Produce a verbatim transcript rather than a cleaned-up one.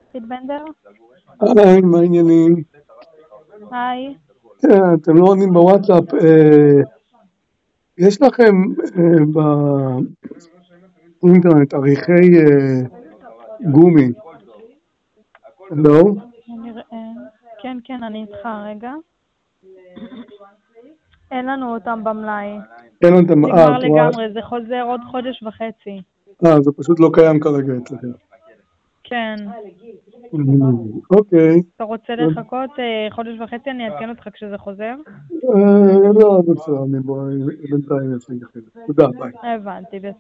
פיטבנדר? היי, מה העניינים? היי. כן, אתם לא עונים בוואטסאפ. אה, יש לכם אה, באינטרנט עריכי אה, גומי, לא? נראה. כן, כן, אני איתך רגע. אין לנו אותם במלאי. אין אותם, אה, נגמר את רואה? לגמרי, זה חוזר עוד חודש וחצי. אה, זה פשוט לא קיים כרגע אצלכם. כן. אוקיי. אתה רוצה לחכות אה, חודש וחצי, אני אעדכן אותך כשזה חוזר? אה, לא, בסדר, אני בוא, בינתיים אעשה אחרת. תודה, ביי. הבנתי, בסדר.